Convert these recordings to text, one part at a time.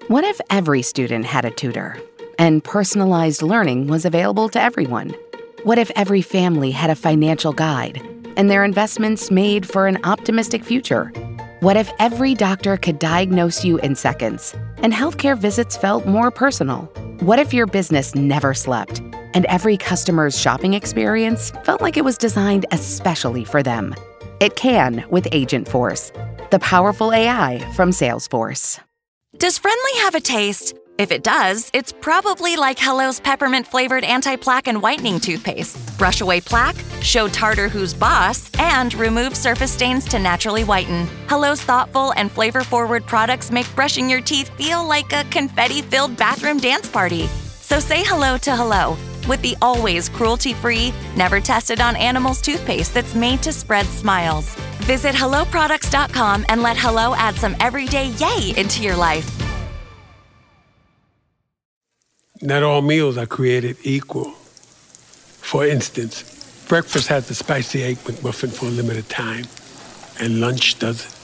What if every student had a tutor and personalized learning was available to everyone? What if every family had a financial guide and their investments made for an optimistic future? What if every doctor could diagnose you in seconds and healthcare visits felt more personal? What if your business never slept and every customer's shopping experience felt like it was designed especially for them? It can with Agentforce, the powerful AI from Salesforce. Does Friendly have a taste? If it does, it's probably like Hello's peppermint-flavored anti-plaque and whitening toothpaste. Brush away plaque, show tartar who's boss, and remove surface stains to naturally whiten. Hello's thoughtful and flavor-forward products make brushing your teeth feel like a confetti-filled bathroom dance party. So say hello to Hello with the always cruelty-free, never tested on animals toothpaste that's made to spread smiles. Visit HelloProducts.com and let Hello add some everyday yay into your life. Not all meals are created equal. For instance, breakfast has the spicy egg McMuffin for a limited time, and lunch doesn't.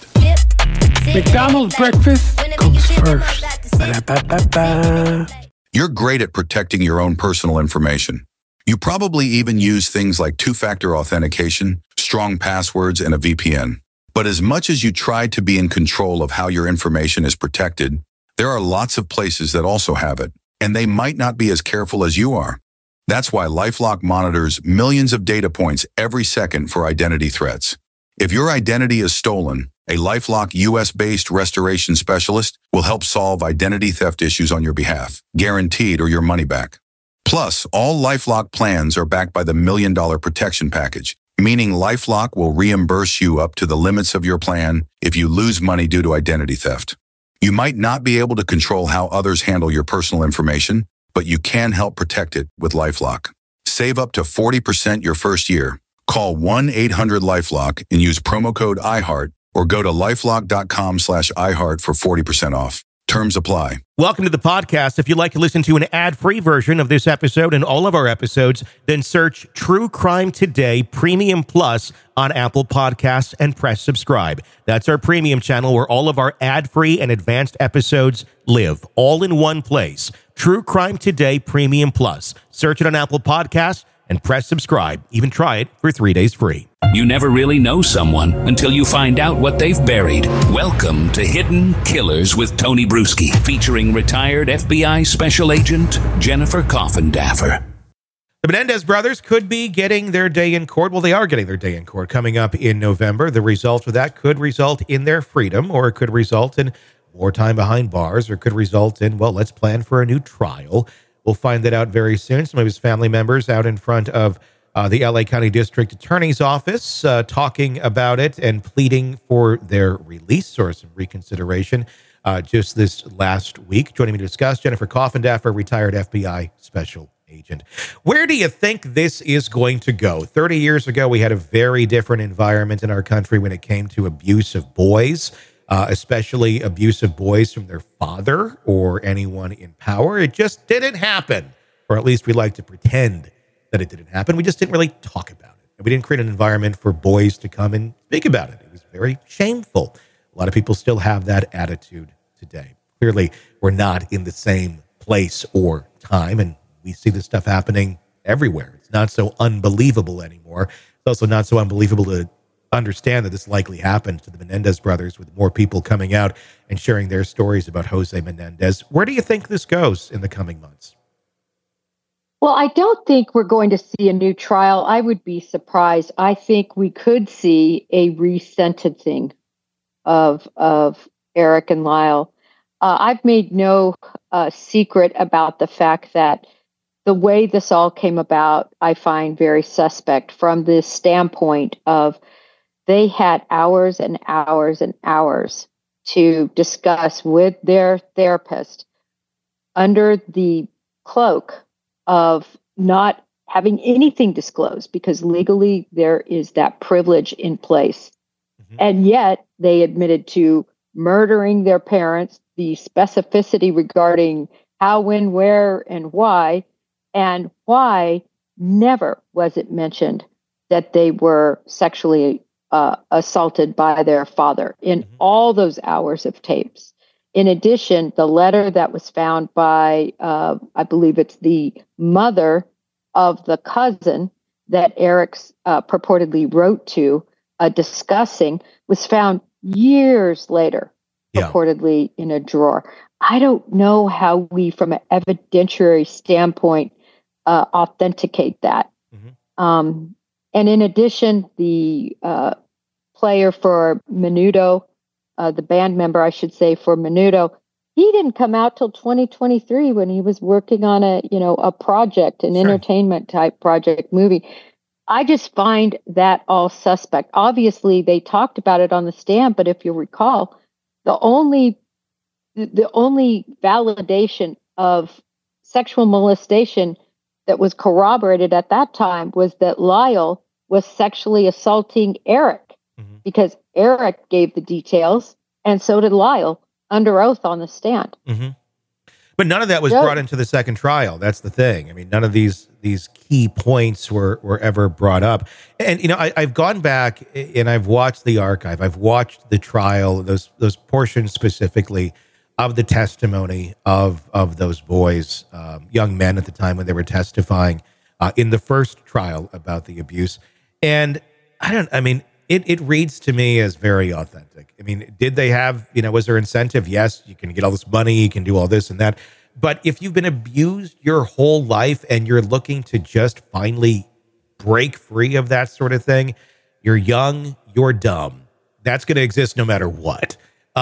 McDonald's breakfast comes first. Ba-da-ba-ba-ba. You're great at protecting your own personal information. You probably even use things like two-factor authentication, strong passwords, and a VPN. But as much as you try to be in control of how your information is protected, there are lots of places that also have it, and they might not be as careful as you are. That's why LifeLock monitors millions of data points every second for identity threats. If your identity is stolen, a LifeLock US-based restoration specialist will help solve identity theft issues on your behalf, guaranteed or your money back. Plus, all LifeLock plans are backed by the $1 Million Protection Package, meaning LifeLock will reimburse you up to the limits of your plan if you lose money due to identity theft. You might not be able to control how others handle your personal information, but you can help protect it with LifeLock. Save up to 40% your first year. Call 1-800-LifeLock and use promo code iHeart or go to lifelock.com/iHeart for 40% off. Terms apply. Welcome to the podcast. If you'd like to listen to an ad-free version of this episode and all of our episodes, then search True Crime Today Premium Plus on Apple Podcasts and press subscribe. That's our premium channel where all of our ad-free and advanced episodes live, all in one place. True Crime Today Premium Plus. Search it on Apple Podcasts and press subscribe. Even try it for 3 days free. You never really know someone until you find out what they've buried. Welcome to Hidden Killers with Tony Bruschi, featuring retired FBI Special Agent Jennifer Coffindaffer. The Menendez brothers could be getting their day in court. Well, they are getting their day in court coming up in November. The result of that could result in their freedom, or it could result in more time behind bars, or could result in, well, let's plan for a new trial. We'll find that out very soon. Some of his family members out in front of the LA County District Attorney's Office talking about it and pleading for their release or some reconsideration just this last week. Joining me to discuss, Jennifer Coffindaffer, retired FBI Special Agent. Where do you think this is going to go? 30 years ago, we had a very different environment in our country when it came to abuse of boys. Especially abuse of boys from their father or anyone in power. It just didn't happen, or at least we like to pretend that it didn't happen. We just didn't really talk about it. And we didn't create an environment for boys to come and speak about it. It was very shameful. A lot of people still have that attitude today. Clearly, we're not in the same place or time, and we see this stuff happening everywhere. It's not so unbelievable anymore. It's also not so unbelievable to understand that this likely happened to the Menendez brothers, with more people coming out and sharing their stories about Jose Menendez. Where do you think this goes in the coming months? Well, I don't think we're going to see a new trial. I would be surprised. I think we could see a resentencing of Eric and Lyle. I've made no secret about the fact that the way this all came about, I find very suspect from the standpoint of they had hours and hours and hours to discuss with their therapist under the cloak of not having anything disclosed, because legally there is that privilege in place. Mm-hmm. And yet they admitted to murdering their parents, the specificity regarding how, when, where, and why never was it mentioned that they were sexually assaulted by their father in all those hours of tapes. In addition, the letter that was found by, I believe it's the mother of the cousin that Eric purportedly wrote to, discussing, was found years later, purportedly in a drawer. I don't know how we, from an evidentiary standpoint, authenticate that. And in addition, the player for Menudo, the band member, I should say, for Menudo, he didn't come out till 2023 when he was working on a project, an entertainment type project movie. I just find that all suspect. Obviously, they talked about it on the stand, but if you recall, the only validation of sexual molestation that was corroborated at that time was that Lyle was sexually assaulting Eric, because Eric gave the details, and so did Lyle, under oath on the stand. But none of that was brought into the second trial. That's the thing. I mean, none of these key points were ever brought up. And, I've gone back and I've watched the archive. I've watched the trial, those portions specifically of the testimony of those boys, young men at the time when they were testifying in the first trial about the abuse. And it reads to me as very authentic. I mean, did they have, was there incentive? Yes, you can get all this money, you can do all this and that. But if you've been abused your whole life and you're looking to just finally break free of that sort of thing, you're young, you're dumb. That's going to exist no matter what.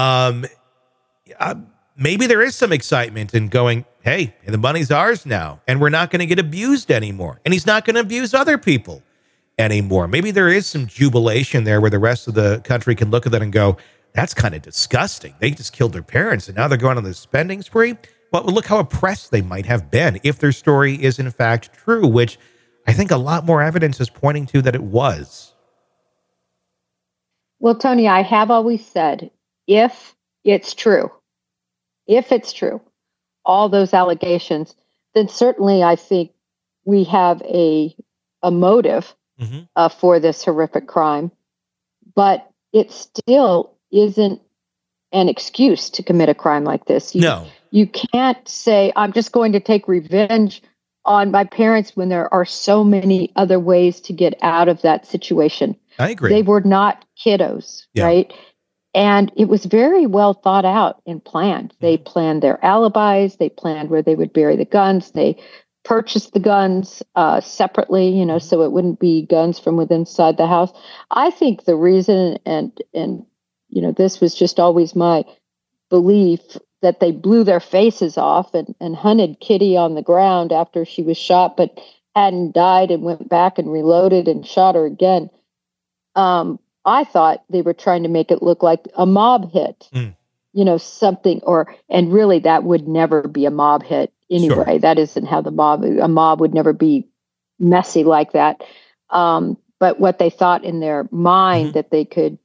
Maybe there is some excitement in going, hey, the money's ours now, and we're not going to get abused anymore. And he's not going to abuse other people anymore. Maybe there is some jubilation there where the rest of the country can look at that and go, that's kind of disgusting. They just killed their parents and now they're going on this spending spree. Well, look how oppressed they might have been if their story is in fact true, which I think a lot more evidence is pointing to that it was. Well, Tony, I have always said, if it's true, all those allegations, then certainly I think we have a motive for this horrific crime, but it still isn't an excuse to commit a crime like this. You can't say, I'm just going to take revenge on my parents when there are so many other ways to get out of that situation. I agree. They were not kiddos, right? And it was very well thought out and planned. They planned their alibis. They planned where they would bury the guns. They purchased the guns separately, so it wouldn't be guns from within inside the house. I think the reason, and this was just always my belief, that they blew their faces off and hunted Kitty on the ground after she was shot, but hadn't died, and went back and reloaded and shot her again. I thought they were trying to make it look like a mob hit, something, and really that would never be a mob hit anyway. Sure. That isn't how a mob would never be messy like that. But what they thought in their mind that they could,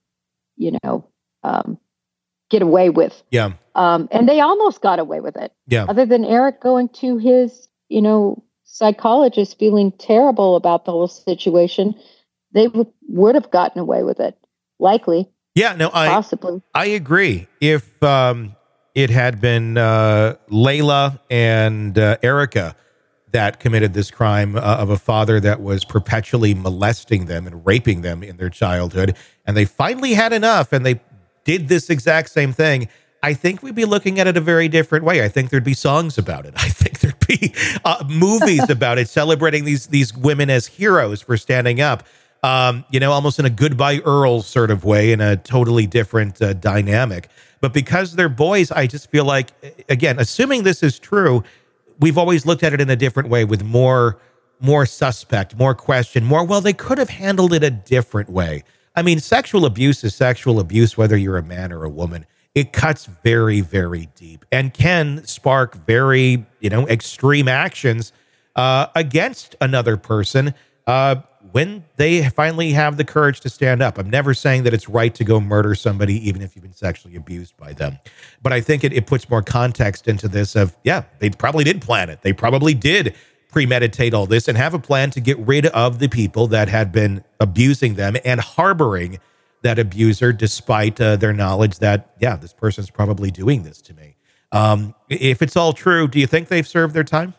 get away with. Yeah. And they almost got away with it. Yeah. Other than Eric going to his, psychologist feeling terrible about the whole situation, they would have gotten away with it. Likely. Yeah, no, possibly. I agree. If it had been Layla and Erica that committed this crime of a father that was perpetually molesting them and raping them in their childhood, and they finally had enough and they did this exact same thing, I think we'd be looking at it a very different way. I think there'd be songs about it. I think there'd be movies about it, celebrating these women as heroes for standing up, almost in a Goodbye Earl sort of way, in a totally different dynamic. But because they're boys, I just feel like, again, assuming this is true, we've always looked at it in a different way, with more suspect, more question, well, they could have handled it a different way. I mean, sexual abuse is sexual abuse, whether you're a man or a woman. It cuts very, very deep and can spark very, extreme actions against another person when they finally have the courage to stand up. I'm never saying that it's right to go murder somebody, even if you've been sexually abused by them. But I think it puts more context into this of, they probably did plan it. They probably did premeditate all this and have a plan to get rid of the people that had been abusing them and harboring that abuser, despite their knowledge that, yeah, this person's probably doing this to me. If it's all true, do you think they've served their time?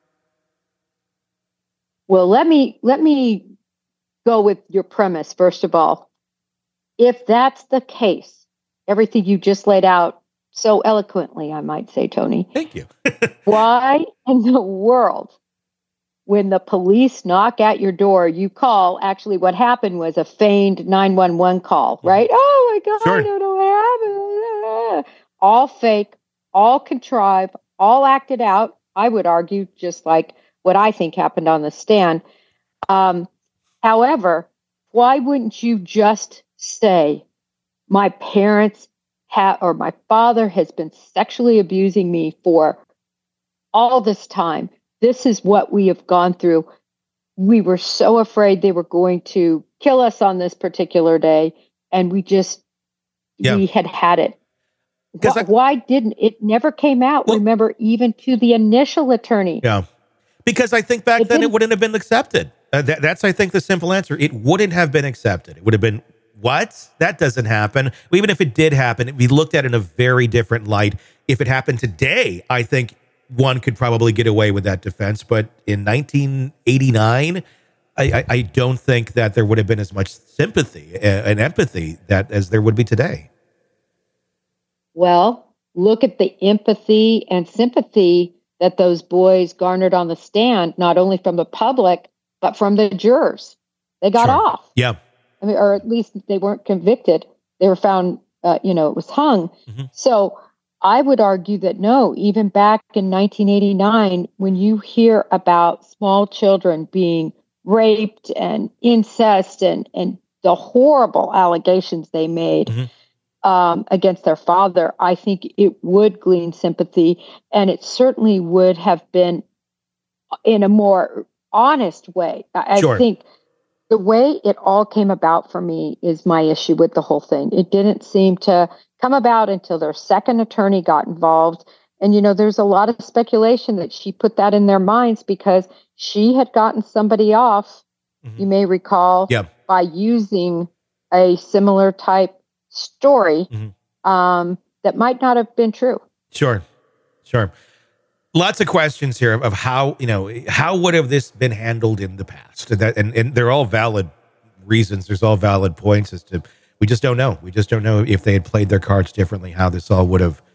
Well, let me go with your premise, first of all. If that's the case, everything you just laid out so eloquently, I might say, Tony. Thank you. Why in the world, when the police knock at your door, you call? Actually, what happened was a feigned 911 call, right? Oh my God, Sure. I don't know what happened. All fake, all contrived, all acted out. I would argue, just like what I think happened on the stand. However, why wouldn't you just say, my parents or my father has been sexually abusing me for all this time. This is what we have gone through. We were so afraid they were going to kill us on this particular day. And we had it. Why didn't it never came out? Well, remember, even to the initial attorney. Yeah. Because I think back then it wouldn't have been accepted. That's, I think, the simple answer. It wouldn't have been accepted. It would have been, what? That doesn't happen. Even if it did happen, it'd be looked at in a very different light. If it happened today, I think one could probably get away with that defense. But in 1989, I don't think that there would have been as much sympathy and empathy as there would be today. Well, look at the empathy and sympathy that those boys garnered on the stand, not only from the public, but from the jurors. They got off. Yeah. I mean, or at least they weren't convicted. They were found, it was hung. Mm-hmm. So I would argue that no, even back in 1989, when you hear about small children being raped and incest and the horrible allegations they made, mm-hmm. Against their father, I think it would glean sympathy, and it certainly would have been in a more honest way. I think the way it all came about for me is my issue with the whole thing. It didn't seem to come about until their second attorney got involved. And, there's a lot of speculation that she put that in their minds because she had gotten somebody off, mm-hmm. you may recall, by using a similar type story mm-hmm. That might not have been true. Sure. Lots of questions here of how would have this been handled in the past? And they're all valid reasons. There's all valid points as to, we just don't know. We just don't know if they had played their cards differently, how this all would have,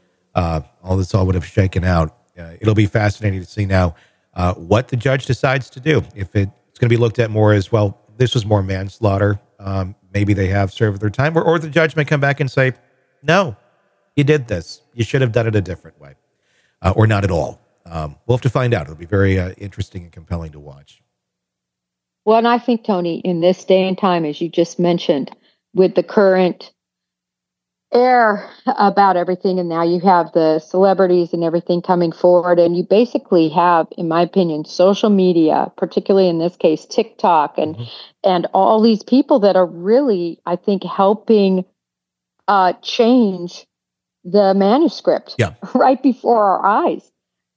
shaken out. It'll be fascinating to see now what the judge decides to do. If it's going to be looked at more as, well, this was more manslaughter. Maybe they have served their time, or the judge may come back and say, no, you did this. You should have done it a different way, or not at all. We'll have to find out. It'll be very interesting and compelling to watch. Well, and I think, Tony, in this day and time, as you just mentioned, with the current air about everything, and now you have the celebrities and everything coming forward, and you basically have, in my opinion, social media, particularly in this case, TikTok, and mm-hmm. and all these people that are really, I think, helping change the manuscript right before our eyes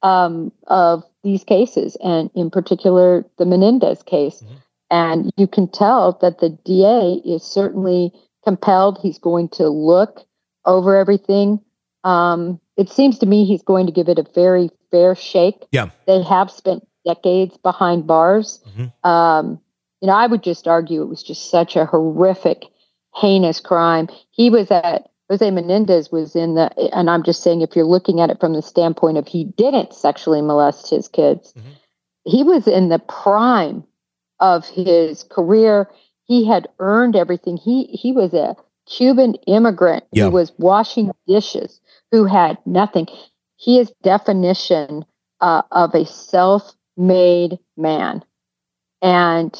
of these cases, and in particular, the Menendez case. Mm-hmm. And you can tell that the DA is certainly compelled. He's going to look over everything. It seems to me he's going to give it a very fair shake. Yeah. They have spent decades behind bars. Mm-hmm. I would just argue it was just such a horrific, heinous crime. Jose Menendez was and I'm just saying, if you're looking at it from the standpoint of he didn't sexually molest his kids, mm-hmm. he was in the prime of his career. He had earned everything. He was a Cuban immigrant who was washing dishes, who had nothing. He is definition of a self-made man. And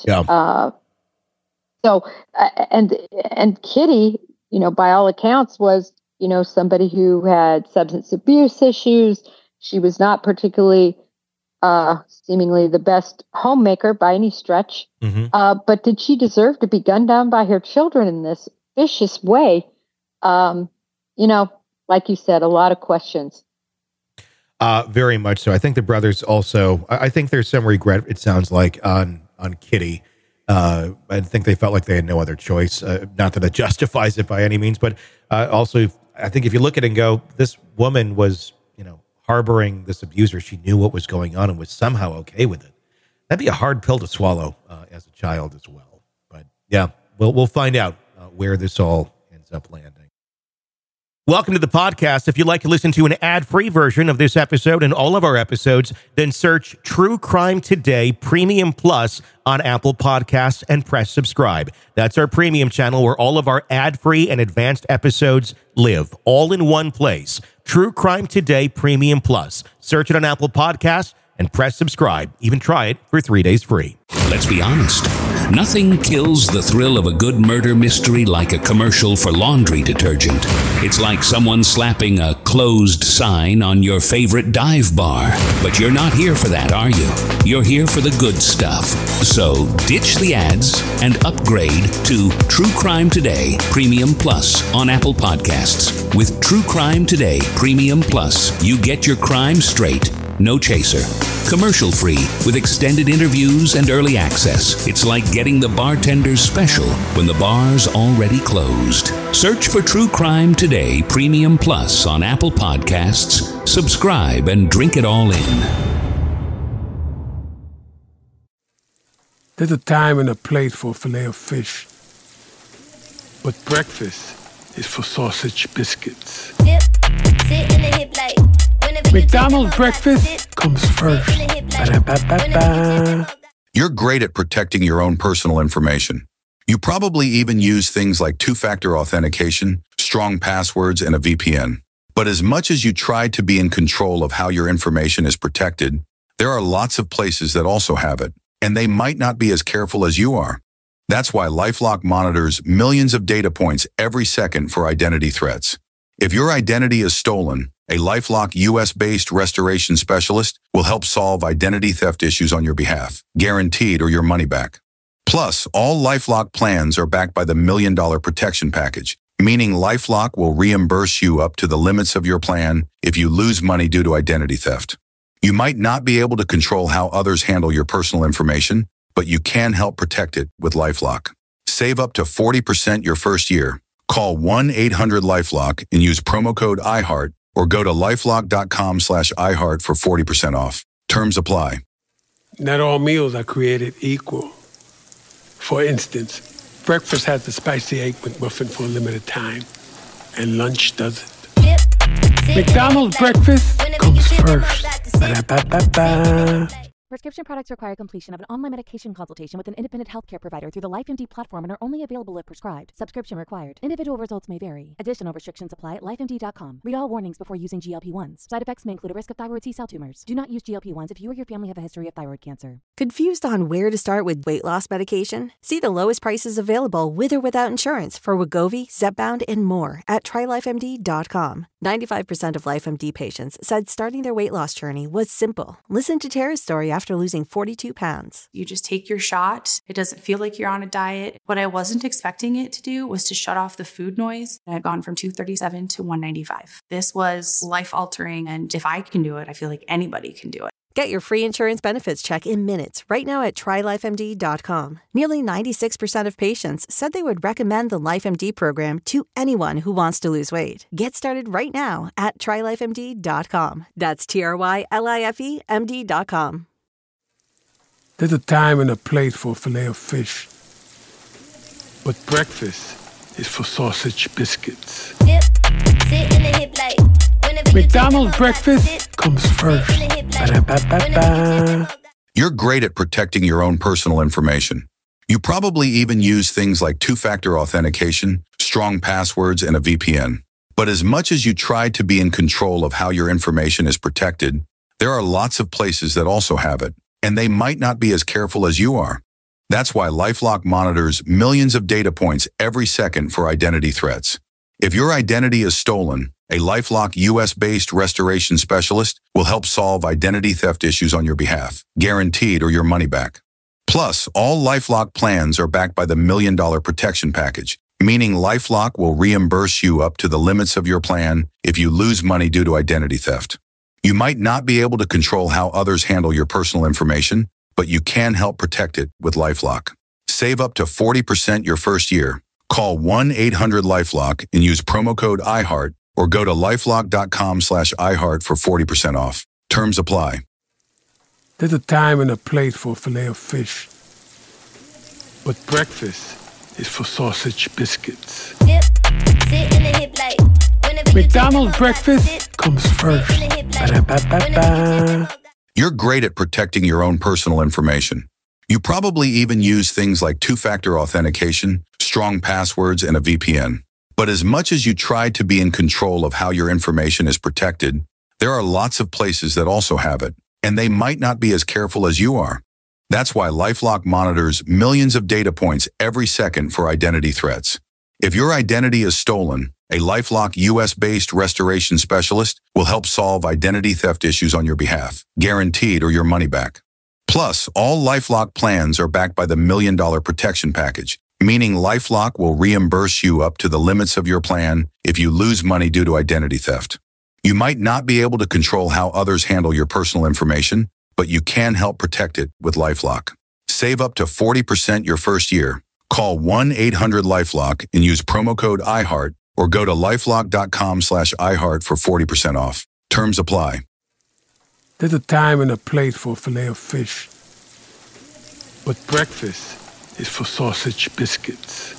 and Kitty, by all accounts, was, somebody who had substance abuse issues. She was not particularly seemingly the best homemaker by any stretch. Mm-hmm. But did she deserve to be gunned down by her children in this vicious way? Like you said, a lot of questions. Very much so. I think the brothers also, I think there's some regret, it sounds like, on Kitty. I think they felt like they had no other choice. Not that it justifies it by any means, but also I think if you look at it and go, this woman was, harboring this abuser. She knew what was going on and was somehow okay with it. That'd be a hard pill to swallow as a child as well. But yeah, we'll find out where this all ends up landing. Welcome to the podcast. If you'd like to listen to an ad-free version of this episode and all of our episodes, then search True Crime Today Premium Plus on Apple Podcasts and press subscribe. That's our premium channel where all of our ad-free and advanced episodes live, all in one place. True Crime Today Premium Plus. Search it on Apple Podcasts and press subscribe. Even try it for 3 days free. Let's be honest. Nothing kills the thrill of a good murder mystery like a commercial for laundry detergent. It's like someone slapping a closed sign on your favorite dive bar. But you're not here for that, are you? You're here for the good stuff. So ditch the ads and upgrade to True Crime Today Premium Plus on Apple Podcasts. With True Crime Today Premium Plus, you get your crime straight. No chaser. Commercial free with extended interviews and early access. It's like getting the bartender's special when the bar's already closed. Search for True Crime Today Premium Plus on Apple Podcasts. Subscribe and drink it all in. There's a time and a place for filet of fish. But breakfast is for sausage biscuits. Dip, sit in the hip like... McDonald's breakfast comes first. Ba-da-ba-ba-ba. You're great at protecting your own personal information. You probably even use things like two-factor authentication, strong passwords, and a VPN. But as much as you try to be in control of how your information is protected, there are lots of places that also have it, and they might not be as careful as you are. That's why LifeLock monitors millions of data points every second for identity threats. If your identity is stolen, a LifeLock US-based restoration specialist will help solve identity theft issues on your behalf, guaranteed or your money back. Plus, all LifeLock plans are backed by the $1 Million Protection Package, meaning LifeLock will reimburse you up to the limits of your plan if you lose money due to identity theft. You might not be able to control how others handle your personal information, but you can help protect it with LifeLock. Save up to 40% your first year. Call 1-800-LifeLock and use promo code iHeart or go to lifelock.com/iHeart for 40% off. Terms apply. Not all meals are created equal. For instance, breakfast has the spicy egg McMuffin for a limited time, and lunch doesn't. McDonald's breakfast comes first. Ba-da-ba-ba-ba. Prescription products require completion of an online medication consultation with an independent healthcare provider through the LifeMD platform and are only available if prescribed. Subscription required. Individual results may vary. Additional restrictions apply at lifemd.com. Read all warnings before using GLP-1s. Side effects may include a risk of thyroid C-cell tumors. Do not use GLP-1s if you or your family have a history of thyroid cancer. Confused on where to start with weight loss medication? See the lowest prices available with or without insurance for Wegovy, Zepbound, and more at TryLifeMD.com. 95% of LifeMD patients said starting their weight loss journey was simple. Listen to Tara's story after losing 42 pounds. You just take your shot. It doesn't feel like you're on a diet. What I wasn't expecting it to do was to shut off the food noise. I had gone from 237 to 195. This was life-altering, and if I can do it, I feel like anybody can do it. Get your free insurance benefits check in minutes right now at TryLifeMD.com. Nearly 96% of patients said they would recommend the LifeMD program to anyone who wants to lose weight. Get started right now at TryLifeMD.com. That's TryLifeMD.com. There's a time and a place for filet of fish. But breakfast is for sausage biscuits. Dip, sit in the hip like... McDonald's breakfast comes first. Ba-da-ba-ba-ba. You're great at protecting your own personal information. You probably even use things like two-factor authentication, strong passwords, and a VPN. But as much as you try to be in control of how your information is protected, there are lots of places that also have it, and they might not be as careful as you are. That's why LifeLock monitors millions of data points every second for identity threats. If your identity is stolen, a LifeLock US-based restoration specialist will help solve identity theft issues on your behalf, guaranteed or your money back. Plus, all LifeLock plans are backed by the $1 Million Protection Package, meaning LifeLock will reimburse you up to the limits of your plan if you lose money due to identity theft. You might not be able to control how others handle your personal information, but you can help protect it with LifeLock. Save up to 40% your first year. Call 1-800-LifeLock and use promo code iHeart or go to lifelock.com/iHeart for 40% off. Terms apply. There's a time and a place for filet of fish, but breakfast is for sausage biscuits. McDonald's breakfast comes first. Ba-da-ba-ba-ba. You're great at protecting your own personal information. You probably even use things like two-factor authentication, strong passwords, and a VPN. But as much as you try to be in control of how your information is protected, there are lots of places that also have it, and they might not be as careful as you are. That's why LifeLock monitors millions of data points every second for identity threats. If your identity is stolen, a LifeLock US-based restoration specialist will help solve identity theft issues on your behalf, guaranteed or your money back. Plus, all LifeLock plans are backed by the $1 Million Protection Package, meaning LifeLock will reimburse you up to the limits of your plan if you lose money due to identity theft. You might not be able to control how others handle your personal information, but you can help protect it with LifeLock. Save up to 40% your first year. Call 1-800-LifeLock and use promo code iHeart or go to lifelock.com/iHeart for 40% off. Terms apply. There's a time and a place for filet of fish, but breakfast is for sausage biscuits.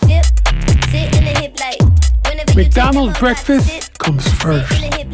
McDonald's breakfast comes first.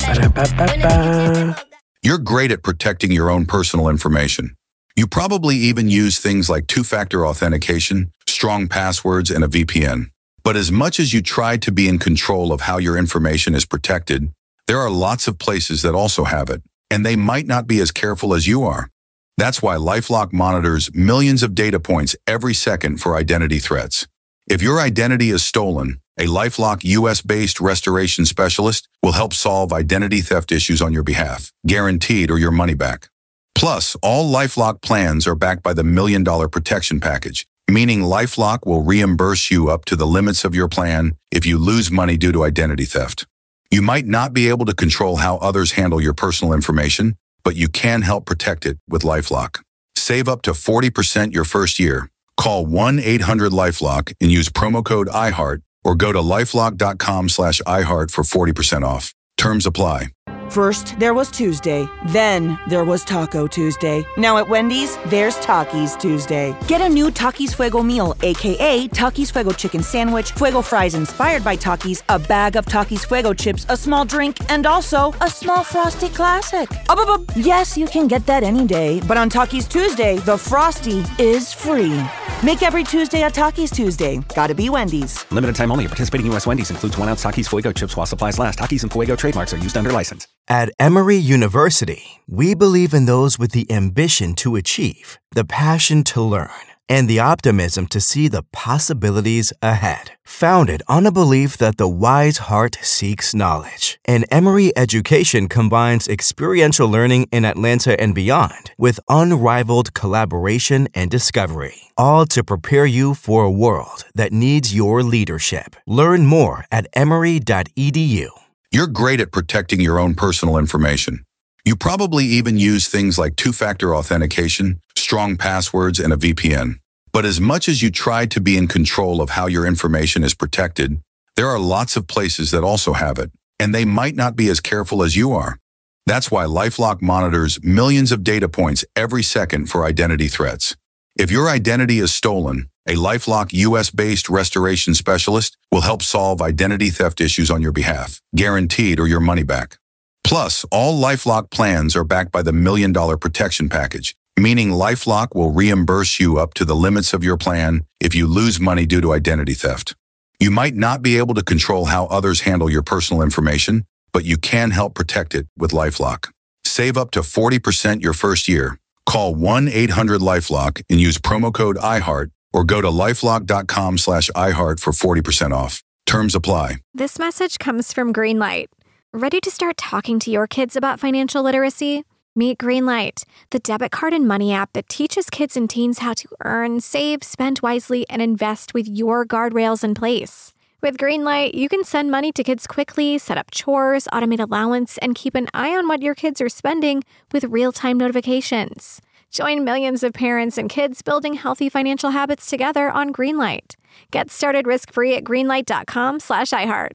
Ba-da-ba-ba-ba. You're great at protecting your own personal information. You probably even use things like two-factor authentication, strong passwords, and a VPN. But as much as you try to be in control of how your information is protected, there are lots of places that also have it, and they might not be as careful as you are. That's why LifeLock monitors millions of data points every second for identity threats. If your identity is stolen, a LifeLock US-based restoration specialist will help solve identity theft issues on your behalf, guaranteed or your money back. Plus, all LifeLock plans are backed by the $1 Million Protection Package, meaning LifeLock will reimburse you up to the limits of your plan if you lose money due to identity theft. You might not be able to control how others handle your personal information, but you can help protect it with LifeLock. Save up to 40% your first year. Call 1-800-LifeLock and use promo code iHeart or go to lifelock.com/iHeart for 40% off. Terms apply. First, there was Tuesday. Then, there was Taco Tuesday. Now at Wendy's, there's Takis Tuesday. Get a new Takis Fuego meal, a.k.a. Takis Fuego chicken sandwich, Fuego fries inspired by Takis, a bag of Takis Fuego chips, a small drink, and also a small Frosty Classic. Yes, you can get that any day, but on Takis Tuesday, the Frosty is free. Make every Tuesday a Takis Tuesday. Gotta be Wendy's. Limited time only. Participating U.S. Wendy's includes 1 ounce Takis Fuego chips while supplies last. Takis and Fuego trademarks are used under license. At Emory University, we believe in those with the ambition to achieve, the passion to learn, and the optimism to see the possibilities ahead. Founded on a belief that the wise heart seeks knowledge, and Emory education combines experiential learning in Atlanta and beyond with unrivaled collaboration and discovery, all to prepare you for a world that needs your leadership. Learn more at emory.edu. You're great at protecting your own personal information. You probably even use things like two-factor authentication, strong passwords, and a VPN. But as much as you try to be in control of how your information is protected, there are lots of places that also have it, and they might not be as careful as you are. That's why LifeLock monitors millions of data points every second for identity threats. If your identity is stolen, a LifeLock US-based restoration specialist will help solve identity theft issues on your behalf, guaranteed or your money back. Plus, all LifeLock plans are backed by the $1 Million Protection Package, meaning LifeLock will reimburse you up to the limits of your plan if you lose money due to identity theft. You might not be able to control how others handle your personal information, but you can help protect it with LifeLock. Save up to 40% your first year. Call 1-800-LifeLock and use promo code iHeart or go to lifelock.com/iHeart for 40% off. Terms apply. This message comes from Greenlight. Ready to start talking to your kids about financial literacy? Meet Greenlight, the debit card and money app that teaches kids and teens how to earn, save, spend wisely, and invest with your guardrails in place. With Greenlight, you can send money to kids quickly, set up chores, automate allowance, and keep an eye on what your kids are spending with real-time notifications. Join millions of parents and kids building healthy financial habits together on Greenlight. Get started risk-free at greenlight.com/iHeart.